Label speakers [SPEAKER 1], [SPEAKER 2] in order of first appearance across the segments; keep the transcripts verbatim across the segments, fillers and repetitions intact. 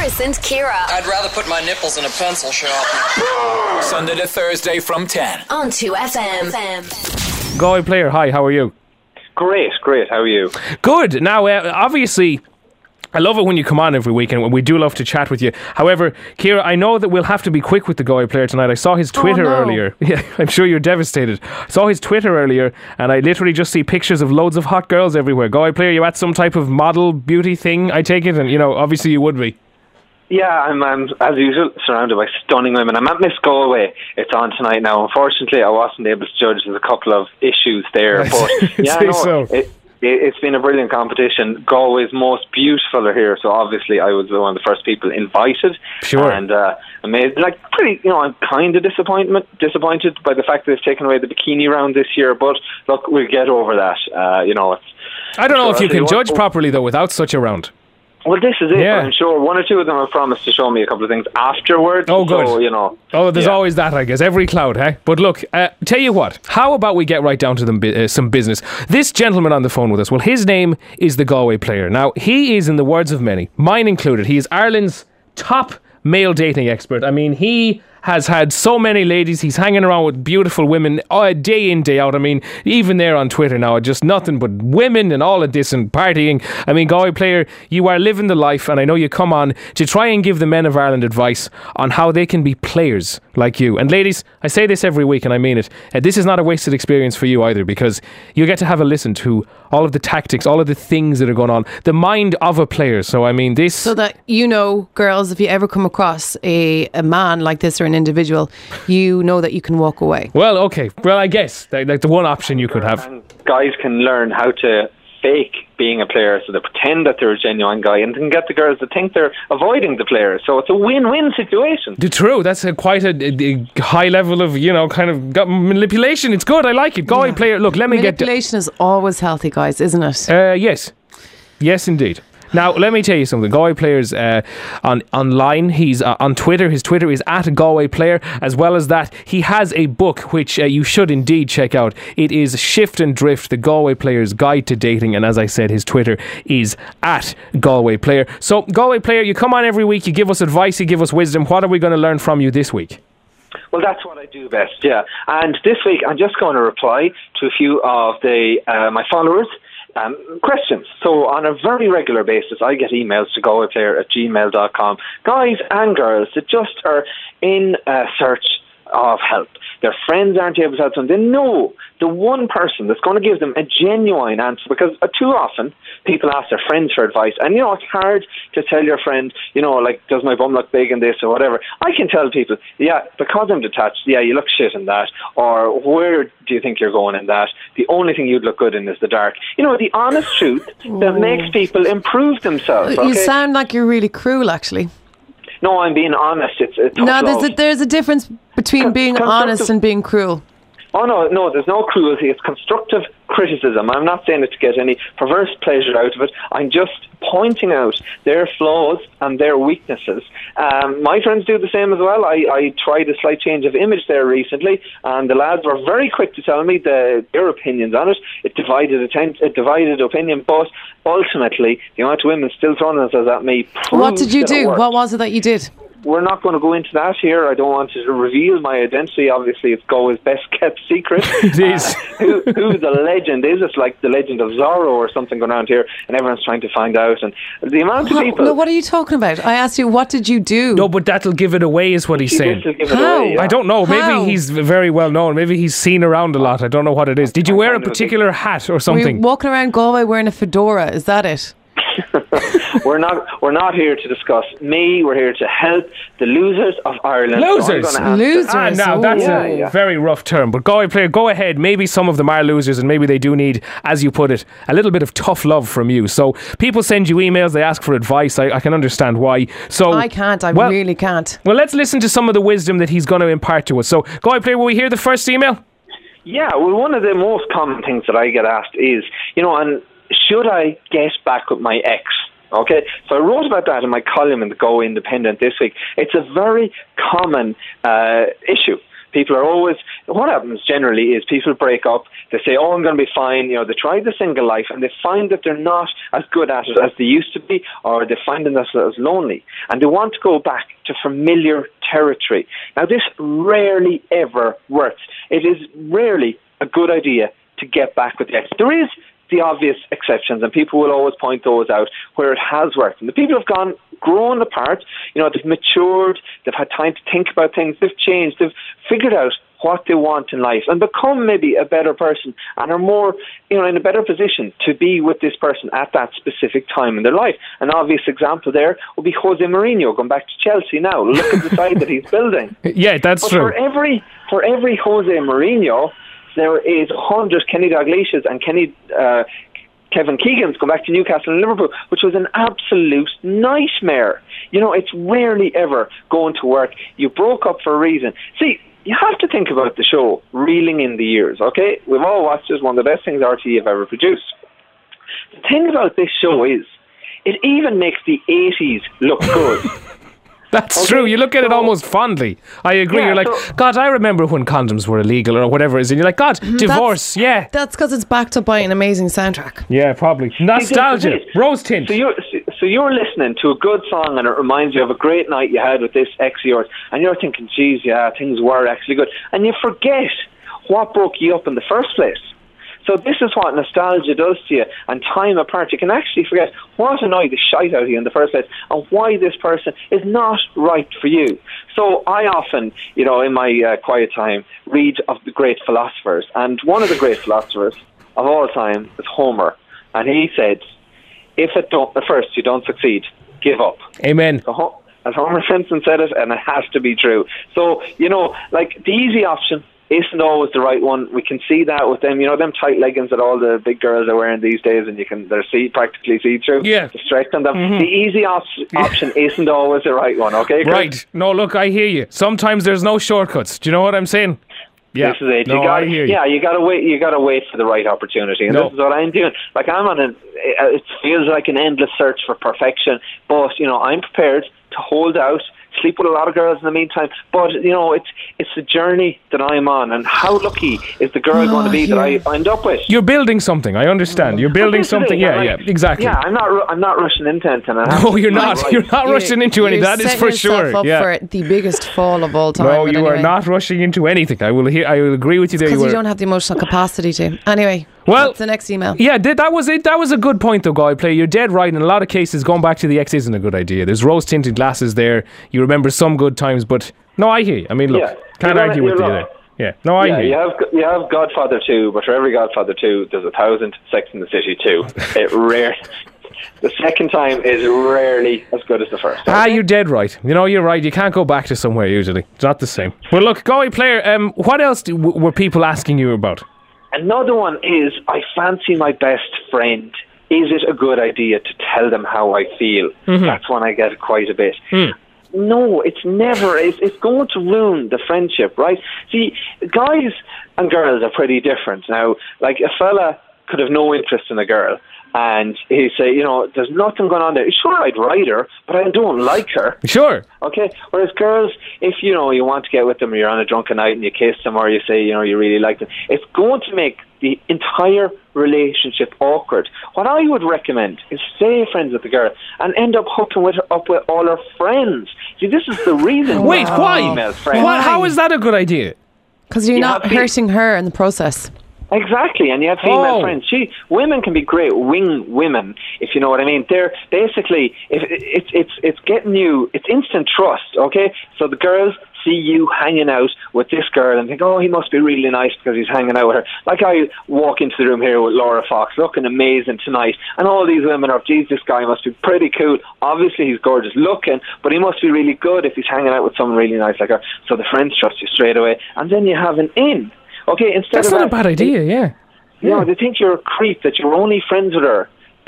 [SPEAKER 1] Chris and Ciara.
[SPEAKER 2] I'd rather put my nipples in a pencil sharpener.
[SPEAKER 3] Sunday to Thursday from ten.
[SPEAKER 1] On two F M.
[SPEAKER 4] Galway Player, hi, how are you?
[SPEAKER 5] Great, great, how are you?
[SPEAKER 4] Good. Now, uh, obviously, I love it when you come on every week, and we do love to chat with you. However, Ciara, I know that we'll have to be quick with the Galway Player tonight. I saw his Twitter
[SPEAKER 6] oh, no.
[SPEAKER 4] earlier. Yeah, I'm sure you're devastated. I saw his Twitter earlier, and I literally just see pictures of loads of hot girls everywhere. Galway Player, you at some type of model beauty thing, I take it? And, you know, obviously you would be.
[SPEAKER 5] Yeah, I'm, I'm, as usual, surrounded by stunning women. I'm at Miss Galway. It's on tonight now. Unfortunately, I wasn't able to judge. There's a couple of issues there. But, yeah, no,
[SPEAKER 4] so.
[SPEAKER 5] it, It's been a brilliant competition. Galway's most beautiful are here, so obviously I was one of the first people invited.
[SPEAKER 4] Sure.
[SPEAKER 5] And uh, amazed, like pretty, you know, I'm kind of disappointment disappointed by the fact that they've taken away the bikini round this year. But look, we'll get over that. Uh, you know, it's,
[SPEAKER 4] I don't know
[SPEAKER 5] sure,
[SPEAKER 4] if you can
[SPEAKER 5] what,
[SPEAKER 4] judge properly though without such a round.
[SPEAKER 5] Well, this is it.
[SPEAKER 4] Yeah.
[SPEAKER 5] I'm sure one or two of them have promised to show me a couple of things afterwards.
[SPEAKER 4] Oh, good.
[SPEAKER 5] So, you know.
[SPEAKER 4] Oh, there's
[SPEAKER 5] yeah.
[SPEAKER 4] always that, I guess. Every cloud, eh? But look, uh, tell you what. How about we get right down to them, uh, some business? This gentleman on the phone with us, well, his name is the Galway Player. Now, he is, in the words of many, mine included, he is Ireland's top male dating expert. I mean, he has had so many ladies. He's hanging around with beautiful women uh, day in, day out. I mean, even there on Twitter now, just nothing but women and all of this and partying. I mean, Galway Player, you are living the life, and I know you come on to try and give the men of Ireland advice on how they can be players like you. And ladies, I say this every week and I mean it. Uh, this is not a wasted experience for you either, because you get to have a listen to all of the tactics, all of the things that are going on, the mind of a player. So, I mean, this...
[SPEAKER 6] So that, you know, girls, if you ever come across a, a man like this or an individual, you know that you can walk away.
[SPEAKER 4] Well, okay. Well, I guess like, like the one option you could have.
[SPEAKER 5] And guys can learn how to fake being a player, so they pretend that they're a genuine guy, and can get the girls to think they're avoiding the player. So it's a win-win situation.
[SPEAKER 4] The true. That's a, quite a, a, a high level of, you know, kind of got manipulation. It's good. I like it. Galway yeah. Player. Look, let me
[SPEAKER 6] manipulation
[SPEAKER 4] get...
[SPEAKER 6] Manipulation is always healthy, guys, isn't it?
[SPEAKER 4] Uh, yes. Yes, indeed. Now, let me tell you something. Galway Player's uh, on online. He's uh, on Twitter. His Twitter is at Galway Player. As well as that, he has a book which uh, you should indeed check out. It is Shift and Drift, the Galway Player's Guide to Dating. And as I said, his Twitter is at Galway Player. So, Galway Player, you come on every week. You give us advice. You give us wisdom. What are we going to learn from you this week?
[SPEAKER 5] Well, that's what I do best, yeah. And this week, I'm just going to reply to a few of the uh, my followers. Um, questions. So on a very regular basis, I get emails to galwayplayer at gmail dot com. Guys and girls that just are in uh, search of help. Their friends aren't able to help them. They know the one person that's going to give them a genuine answer, because uh, too often people ask their friends for advice, and you know, it's hard to tell your friend, you know, like, does my bum look big in this or whatever. I can tell people, yeah, because I'm detached, yeah, you look shit in that, or where do you think you're going in that? The only thing you'd look good in is the dark. You know, the honest truth that makes people improve themselves.
[SPEAKER 6] You
[SPEAKER 5] okay?
[SPEAKER 6] sound like you're really cruel, actually.
[SPEAKER 5] No, I'm being honest. It's, it's
[SPEAKER 6] no, there's a, there's a difference between Con- being honest and being cruel.
[SPEAKER 5] Oh, no, no, there's no cruelty. It's constructive criticism. I'm not saying it to get any perverse pleasure out of it. I'm just pointing out their flaws and their weaknesses. Um, my friends do the same as well. I, I tried a slight change of image there recently, and the lads were very quick to tell me the, their opinions on it. It divided atten- it divided opinion, but ultimately, the amount of women still throwing themselves at me.
[SPEAKER 6] What did you do? What was it that you did?
[SPEAKER 5] We're not going to go into that here. I don't want to reveal my identity. Obviously, it's Galway's best kept secret.
[SPEAKER 4] It is.
[SPEAKER 5] Uh, who, who the legend is? It's like the legend of Zorro or something going around here, and everyone's trying to find out. And the amount of
[SPEAKER 6] what,
[SPEAKER 5] people.
[SPEAKER 6] No, what are you talking about? I asked you, what did you do?
[SPEAKER 4] No, but that'll give it away, is what he's saying.
[SPEAKER 6] How?
[SPEAKER 5] Away, yeah.
[SPEAKER 4] I don't know.
[SPEAKER 6] How?
[SPEAKER 4] Maybe he's very well known. Maybe he's seen around a lot. I don't know what it is. Did you wear a particular hat or something?
[SPEAKER 6] Were you walking around Galway wearing a fedora? Is that it?
[SPEAKER 5] we're not we're not here to discuss me. We're here to help the losers of Ireland.
[SPEAKER 4] Losers?
[SPEAKER 5] So
[SPEAKER 6] losers.
[SPEAKER 4] Ah, now that's
[SPEAKER 5] yeah,
[SPEAKER 4] a
[SPEAKER 5] yeah.
[SPEAKER 4] very rough term. But Galway Player, go ahead. Maybe some of them are losers, and maybe they do need, as you put it, a little bit of tough love from you. So people send you emails, they ask for advice. I, I can understand why. So
[SPEAKER 6] I can't. I
[SPEAKER 4] well,
[SPEAKER 6] really can't.
[SPEAKER 4] Well, let's listen to some of the wisdom that he's going to impart to us. So, Galway Player, will we hear the first email?
[SPEAKER 5] Yeah, well, one of the most common things that I get asked is, you know, and should I get back with my ex? Okay, so I wrote about that in my column in the Go Independent this week. It's a very common uh, issue. People are always, what happens generally is people break up, they say, oh, I'm going to be fine, you know, they try the single life and they find that they're not as good at it as they used to be, or they find themselves lonely, and they want to go back to familiar territory. Now, this rarely ever works. It is rarely a good idea to get back with the ex. There is the obvious exceptions, and people will always point those out where it has worked. And the people have gone, grown apart, you know, they've matured, they've had time to think about things, they've changed, they've figured out what they want in life and become maybe a better person and are more, you know, in a better position to be with this person at that specific time in their life. An obvious example there would be Jose Mourinho going back to Chelsea now. Look at the side that he's building.
[SPEAKER 4] Yeah, that's
[SPEAKER 5] but
[SPEAKER 4] true.
[SPEAKER 5] For every, for every Jose Mourinho, there is one hundred Kenny Dalglish's and Kenny uh, Kevin Keegan's going back to Newcastle and Liverpool, which was an absolute nightmare. You know, it's rarely ever going to work. You broke up for a reason. See, you have to think about the show Reeling in the Years, okay? We've all watched it. It's one of the best things R T E have ever produced. The thing about this show is, it even makes the eighties look good.
[SPEAKER 4] That's
[SPEAKER 5] okay,
[SPEAKER 4] true. You look at it
[SPEAKER 5] so,
[SPEAKER 4] almost fondly. I agree.
[SPEAKER 5] Yeah,
[SPEAKER 4] You're like,
[SPEAKER 5] so,
[SPEAKER 4] God, I remember when condoms were illegal or whatever it is. And you're like, God, divorce,
[SPEAKER 6] that's,
[SPEAKER 4] yeah.
[SPEAKER 6] That's because it's backed up by an amazing soundtrack.
[SPEAKER 4] Yeah, probably. Nostalgia.
[SPEAKER 5] It is.
[SPEAKER 4] Rose tint.
[SPEAKER 5] So you're, so you're listening to a good song and it reminds you of a great night you had with this ex of yours. And you're thinking, geez, yeah, things were actually good. And you forget what broke you up in the first place. So this is what nostalgia does to you, and time apart. You can actually forget what annoyed the shite out of you in the first place and why this person is not right for you. So I often, you know, in my uh, quiet time, read of the great philosophers. And one of the great philosophers of all time is Homer. And he said, if at don't, at first you don't succeed, give up.
[SPEAKER 4] Amen.
[SPEAKER 5] So, as Homer Simpson said it, and it has to be true. So, you know, like the easy option isn't always the right one. We can see that with them, you know, them tight leggings that all the big girls are wearing these days, and you can they're see practically see through.
[SPEAKER 4] Yeah,
[SPEAKER 5] the stretch on them. Mm-hmm. The easy op- option isn't always the right one. Okay, Chris?
[SPEAKER 4] Right. No, look, I hear you. Sometimes there's no shortcuts. Do you know what I'm saying? Yeah.
[SPEAKER 5] This is it.
[SPEAKER 4] No,
[SPEAKER 5] you gotta,
[SPEAKER 4] I hear you.
[SPEAKER 5] Yeah, you gotta wait. You gotta wait for the right opportunity, and
[SPEAKER 4] no.
[SPEAKER 5] this is what I'm doing. Like I'm on a. It feels like an endless search for perfection, but you know I'm prepared to hold out. Sleep with a lot of girls in the meantime, but you know it's it's the journey that I'm on, and how lucky is the girl oh, going to be yeah. that I end up with?
[SPEAKER 4] You're building something. I understand. You're building something. Yeah, like, yeah, exactly.
[SPEAKER 5] Yeah, I'm not. I'm not rushing into anything.
[SPEAKER 4] No, you're not. Right. You're not
[SPEAKER 6] you're,
[SPEAKER 4] rushing into anything. That is for sure.
[SPEAKER 6] Up
[SPEAKER 4] yeah.
[SPEAKER 6] for the biggest fall of all time.
[SPEAKER 4] No, you
[SPEAKER 6] anyway.
[SPEAKER 4] are not rushing into anything. I will. Hear, I will agree with you there.
[SPEAKER 6] Because
[SPEAKER 4] you,
[SPEAKER 6] you don't have the emotional capacity to. Anyway.
[SPEAKER 4] Well,
[SPEAKER 6] what's the next email?
[SPEAKER 4] Yeah, that was it. That was a good point, though, Guy Play. You're dead right. In a lot of cases, going back to the ex isn't a good idea. There's rose-tinted glasses there. You remember some good times, but no, I hear you. I mean, look,
[SPEAKER 5] yeah,
[SPEAKER 4] can't argue with you there. Yeah, no, I
[SPEAKER 5] yeah,
[SPEAKER 4] hear you.
[SPEAKER 5] You have, you have Godfather two, but for every Godfather two, there's a thousand Sex in the City two. It rare. The second time is rarely as good as the first.
[SPEAKER 4] Ah, you're dead right. You know, you're right. You can't go back to somewhere usually. It's not the same. Well, look, Guy Player, um, what else do, w- were people asking you about?
[SPEAKER 5] Another one is, I fancy my best friend. Is it a good idea to tell them how I feel? Mm-hmm. That's one I get quite a bit. Mm. No, it's never. It's, it's going to ruin the friendship, right? See, guys and girls are pretty different. Now, like a fella could have no interest in a girl, and he'd say, you know, there's nothing going on there. Sure, I'd write her, but I don't like her.
[SPEAKER 4] Sure.
[SPEAKER 5] Okay. Whereas girls, if, you know, you want to get with them, or you're on a drunken night and you kiss them, or you say, you know, you really like them, it's going to make the entire relationship awkward. What I would recommend is stay friends with the girl and end up hooking with her, up with all her friends. See, this is the reason.
[SPEAKER 4] Wait, why? Why? How is that a good idea?
[SPEAKER 6] Because you're you not hurting her in the process.
[SPEAKER 5] Exactly, and you have female
[SPEAKER 4] oh.
[SPEAKER 5] friends. She, women can be great wing women, if you know what I mean. They're basically, if it's it's it's getting you, it's instant trust. Okay, so the girls see you hanging out with this girl and think, oh, he must be really nice because he's hanging out with her. Like I walk into the room here with Laura Fox, looking amazing tonight, and all these women are, geez, this guy must be pretty cool. Obviously, he's gorgeous looking, but he must be really good if he's hanging out with someone really nice like her. So the friends trust you straight away, and then you have an in. Okay, instead
[SPEAKER 4] That's
[SPEAKER 5] of
[SPEAKER 4] not
[SPEAKER 5] that,
[SPEAKER 4] a bad idea, yeah.
[SPEAKER 5] You
[SPEAKER 4] yeah.
[SPEAKER 5] know, they think you're a creep, that you're only friends with her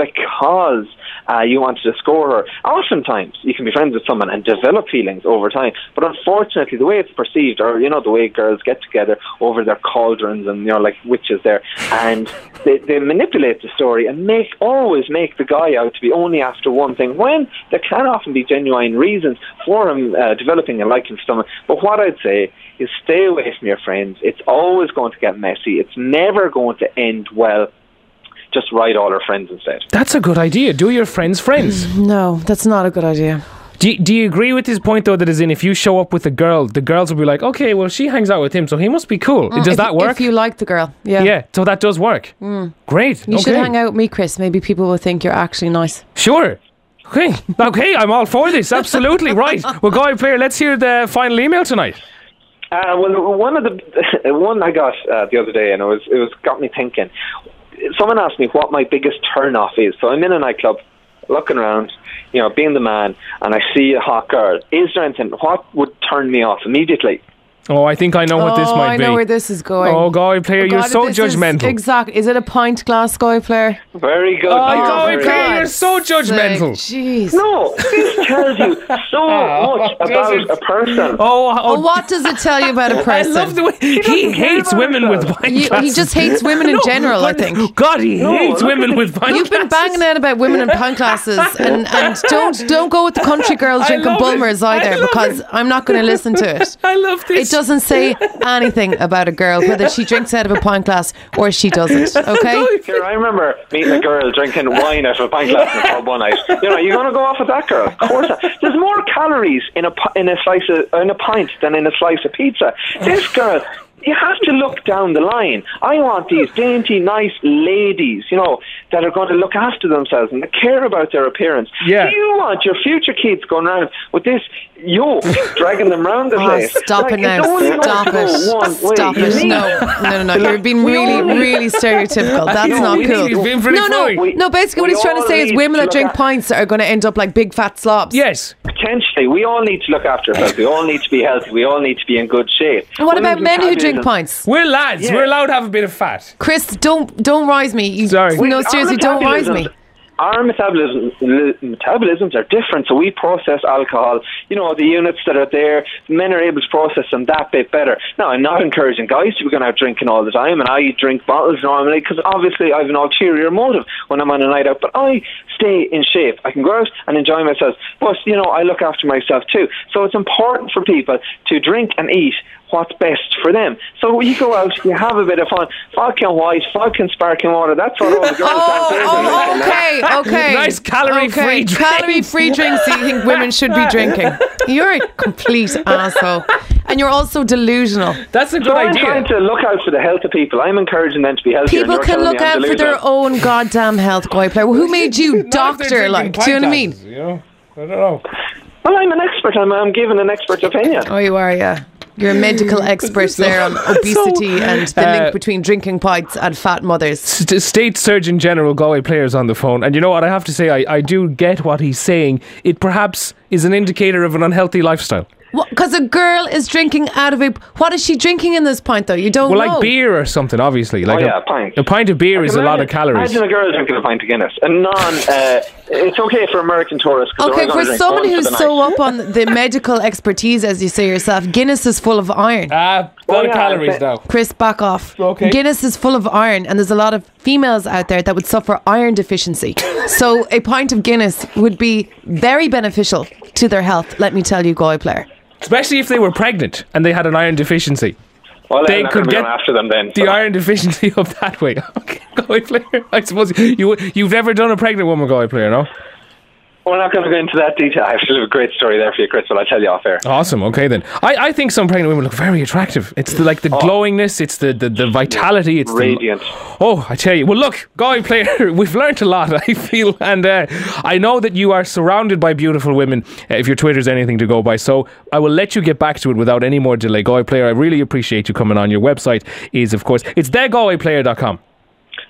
[SPEAKER 5] because uh, you wanted to score her. Oftentimes, you can be friends with someone and develop feelings over time. But unfortunately, the way it's perceived, or, you know, the way girls get together over their cauldrons and, you know, like witches there, and they, they manipulate the story and make always make the guy out to be only after one thing, when there can often be genuine reasons for him uh, developing a liking for someone. But what I'd say is stay away from your friends. It's always going to get messy. It's never going to end well. Just write all our friends instead.
[SPEAKER 4] That's a good idea. Do your friends friends.
[SPEAKER 6] No, that's not a good idea.
[SPEAKER 4] Do you, do you agree with this point, though, that is in if you show up with a girl, the girls will be like, okay, well, she hangs out with him, so he must be cool.
[SPEAKER 6] Mm,
[SPEAKER 4] does
[SPEAKER 6] if,
[SPEAKER 4] that work?
[SPEAKER 6] If you like the girl, yeah.
[SPEAKER 4] Yeah, so that does work.
[SPEAKER 6] Mm.
[SPEAKER 4] Great.
[SPEAKER 6] You
[SPEAKER 4] okay.
[SPEAKER 6] should hang out with me, Chris. Maybe people will think you're actually nice.
[SPEAKER 4] Sure. Okay, okay, I'm all for this. Absolutely. Right. Well, Galway player, let's hear the final email tonight.
[SPEAKER 5] Uh, well, one of the one I got uh, the other day, and it was it was got me thinking. Someone asked me what my biggest turn off is. So I'm in a nightclub, looking around, you know, being the man, and I see a hot girl. Is there anything? What would turn me off immediately?
[SPEAKER 4] Oh, I think I know what
[SPEAKER 6] oh,
[SPEAKER 4] this might
[SPEAKER 6] I
[SPEAKER 4] be.
[SPEAKER 6] know where this is going.
[SPEAKER 4] Oh, Galway player,
[SPEAKER 6] oh,
[SPEAKER 4] you're
[SPEAKER 6] God,
[SPEAKER 4] so
[SPEAKER 6] this
[SPEAKER 4] judgmental.
[SPEAKER 6] Is, exactly. Is it a pint glass, Galway player?
[SPEAKER 5] Very good.
[SPEAKER 4] Oh,
[SPEAKER 5] Galway
[SPEAKER 4] player, player you're so judgmental.
[SPEAKER 6] Jeez.
[SPEAKER 5] No, this tells you so much about a person.
[SPEAKER 4] Oh, oh,
[SPEAKER 6] well, what does it tell you about a person?
[SPEAKER 4] I love the way he, he hates women with wine
[SPEAKER 6] you,
[SPEAKER 4] glasses.
[SPEAKER 6] He just hates women in
[SPEAKER 4] no,
[SPEAKER 6] general,
[SPEAKER 4] God,
[SPEAKER 6] I think.
[SPEAKER 4] God, he
[SPEAKER 5] no,
[SPEAKER 4] hates women with wine
[SPEAKER 6] You've
[SPEAKER 4] glasses.
[SPEAKER 6] been banging out about women in pint glasses, and, and don't don't go with the country girls drinking Bulmers either, because it. I'm not going to listen to it.
[SPEAKER 4] I love this.
[SPEAKER 6] It doesn't say anything about a girl, whether she drinks out of a pint glass or she doesn't. Okay.
[SPEAKER 5] Here, I remember meeting a girl drinking wine out of a pint glass in the pub one night. You know, you're going to go off with that girl? Of course not. There's more calories in a in a slice of, in a pint than in a slice of pizza. This girl. You have to look down the line. I want these dainty, nice ladies, you know, that are going to look after themselves and care about their appearance.
[SPEAKER 4] Yeah.
[SPEAKER 5] Do you want your future kids going around with this yoke, dragging them around the
[SPEAKER 6] Oh,
[SPEAKER 5] place?
[SPEAKER 6] stop
[SPEAKER 5] like,
[SPEAKER 6] it now. Stop it. Stop it. No, no, no, no. You're being really, really stereotypical. That's
[SPEAKER 4] know,
[SPEAKER 6] not
[SPEAKER 4] he's-
[SPEAKER 6] cool.
[SPEAKER 4] he's being pretty
[SPEAKER 6] no, no,
[SPEAKER 4] funny.
[SPEAKER 6] no. Basically, what
[SPEAKER 5] We
[SPEAKER 6] he's trying to
[SPEAKER 5] all
[SPEAKER 6] say is
[SPEAKER 5] need
[SPEAKER 6] women
[SPEAKER 5] to
[SPEAKER 6] that
[SPEAKER 5] look
[SPEAKER 6] drink
[SPEAKER 5] at-
[SPEAKER 6] pints are going to end up like big fat slobs.
[SPEAKER 4] Yes.
[SPEAKER 5] Potentially. We all need to look after ourselves. We all need to be healthy. We all need to be in good shape.
[SPEAKER 6] And what
[SPEAKER 5] Women's
[SPEAKER 6] about men who drink
[SPEAKER 5] metabolism-
[SPEAKER 6] pints?
[SPEAKER 4] We're lads.
[SPEAKER 5] Yeah.
[SPEAKER 4] We're allowed to have a bit of fat.
[SPEAKER 6] Chris, don't don't rise me. You,
[SPEAKER 4] Sorry.
[SPEAKER 6] No,
[SPEAKER 5] Our
[SPEAKER 6] seriously, don't rise me.
[SPEAKER 5] metabolisms- Our metabolism, metabolisms are different, so we process alcohol. You know, the units that are there, men are able to process them that bit better. Now, I'm not encouraging guys to be going out drinking all the time, and I drink bottles normally because obviously I have an ulterior motive when I'm on a night out, but I stay in shape. I can go out and enjoy myself, but, you know, I look after myself too. So it's important for people to drink and eat what's best for them. So when you go out, you have a bit of fun. Vodka and white, vodka and sparkling water, that's what all the girls
[SPEAKER 6] Oh, oh, okay, okay.
[SPEAKER 4] Nice calorie-free
[SPEAKER 6] okay.
[SPEAKER 4] drinks.
[SPEAKER 6] Calorie-free drinks that you think women should be drinking. You're a complete asshole. And you're also delusional.
[SPEAKER 4] That's a good
[SPEAKER 5] So I'm
[SPEAKER 4] idea.
[SPEAKER 5] trying to look out for the health of people. I'm encouraging them to be healthy.
[SPEAKER 6] People can look out for their own goddamn health, Galway player. Who made you doctor, like? Do you know what I mean?
[SPEAKER 4] You know? I don't know.
[SPEAKER 5] Well, I'm an expert. I'm, I'm giving an expert opinion.
[SPEAKER 6] Oh, you are, yeah. You're a medical expert there on obesity
[SPEAKER 4] So,
[SPEAKER 6] and the
[SPEAKER 4] uh,
[SPEAKER 6] link between drinking pints and fat mothers.
[SPEAKER 4] St- State Surgeon General Galway players on the phone, and you know what? I have to say, I, I do get what he's saying. It perhaps is an indicator of an unhealthy lifestyle.
[SPEAKER 6] Because a girl is drinking out of a... What is she drinking in this pint, though? You don't
[SPEAKER 4] Well,
[SPEAKER 6] know.
[SPEAKER 4] like beer or something, obviously. Like
[SPEAKER 5] Oh, yeah,
[SPEAKER 4] a,
[SPEAKER 5] a pint.
[SPEAKER 4] a pint of beer is a lot of calories.
[SPEAKER 5] Imagine a girl drinking a pint of Guinness. And non... Uh, it's okay for American tourists. 'cause
[SPEAKER 6] Okay,
[SPEAKER 5] they're
[SPEAKER 6] for
[SPEAKER 5] only gonna drink
[SPEAKER 6] someone
[SPEAKER 5] one for
[SPEAKER 6] who's
[SPEAKER 5] the
[SPEAKER 6] so
[SPEAKER 5] night.
[SPEAKER 6] up on the medical expertise, as you say yourself, Guinness is full of iron.
[SPEAKER 4] Ah, a
[SPEAKER 5] Oh,
[SPEAKER 4] lot of
[SPEAKER 5] yeah,
[SPEAKER 4] calories
[SPEAKER 5] okay.
[SPEAKER 4] now.
[SPEAKER 6] Chris, back off.
[SPEAKER 4] Okay.
[SPEAKER 6] Guinness is full of iron, and there's a lot of females out there that would suffer iron deficiency. So a pint of Guinness would be very beneficial to their health, let me tell you, Galway player.
[SPEAKER 4] Especially if they were pregnant and they had an iron deficiency.
[SPEAKER 5] Well,
[SPEAKER 4] They
[SPEAKER 5] I'm not
[SPEAKER 4] could
[SPEAKER 5] gonna be
[SPEAKER 4] get
[SPEAKER 5] going after them then.
[SPEAKER 4] The
[SPEAKER 5] so.
[SPEAKER 4] iron deficiency up that way. Okay, Galway player. I suppose you, you've never done a pregnant woman, Galway player, no?
[SPEAKER 5] We're not going to go into that detail. I actually have a great story there for you, Chris, but I'll tell you off air.
[SPEAKER 4] Awesome. Okay, then. I, I think some pregnant women look very attractive. It's the, like the glowingness. It's the, the, the vitality. It's
[SPEAKER 5] Radiant.
[SPEAKER 4] The, oh, I tell you. Well, look, Galway player, we've learnt a lot, I feel, and uh, I know that you are surrounded by beautiful women. Uh, if your Twitter's anything to go by, so I will let you get back to it without any more delay. Galway player, I really appreciate you coming on. Your website is, of course, it's the galway player dot com.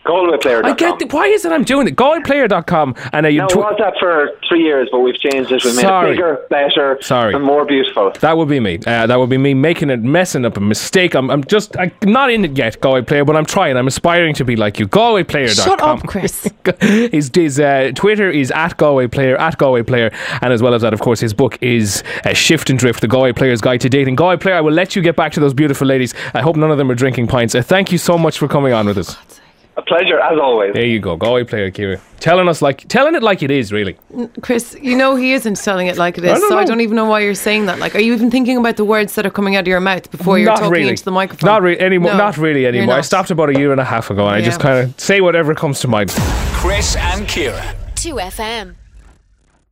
[SPEAKER 5] Galway player dot com.
[SPEAKER 4] I get the, why is it I'm doing it? Galway player dot com and uh, you
[SPEAKER 5] Now,
[SPEAKER 4] tw-
[SPEAKER 5] it was that for three years, but we've changed it. We've made
[SPEAKER 4] Sorry.
[SPEAKER 5] it bigger, better,
[SPEAKER 4] Sorry.
[SPEAKER 5] and more beautiful.
[SPEAKER 4] That would be me. Uh, that would be me making it, messing up a mistake. I'm, I'm just, I'm not in it yet, Galway player, but I'm trying. I'm aspiring to be like you. Galway player dot com.
[SPEAKER 6] Shut up, Chris.
[SPEAKER 4] his his uh, Twitter is at Galway player, at Galway player, and as well as that, of course, his book is uh, Shift and Drift, the Galway Player's Guide to Dating. Galway player, I will let you get back to those beautiful ladies. I hope none of them are drinking pints. Uh, thank you so much for coming on with us.
[SPEAKER 5] A pleasure, as always.
[SPEAKER 4] There you go, Galway player, Ciara. Telling us like, telling it like it is, really.
[SPEAKER 6] Chris, you know he isn't telling it like it is,
[SPEAKER 4] I don't
[SPEAKER 6] so I
[SPEAKER 4] know.
[SPEAKER 6] don't even know why you're saying that. Like, are you even thinking about the words that are coming out of your mouth before you're
[SPEAKER 4] Not
[SPEAKER 6] talking
[SPEAKER 4] really.
[SPEAKER 6] into the microphone?
[SPEAKER 4] Not really anymore.
[SPEAKER 6] No,
[SPEAKER 4] not really
[SPEAKER 6] you're
[SPEAKER 4] anymore. I
[SPEAKER 6] not.
[SPEAKER 4] stopped about a year and a half ago, and I
[SPEAKER 6] Yeah.
[SPEAKER 4] just kind of say whatever comes to mind.
[SPEAKER 3] Chris and Ciara.
[SPEAKER 1] two F M.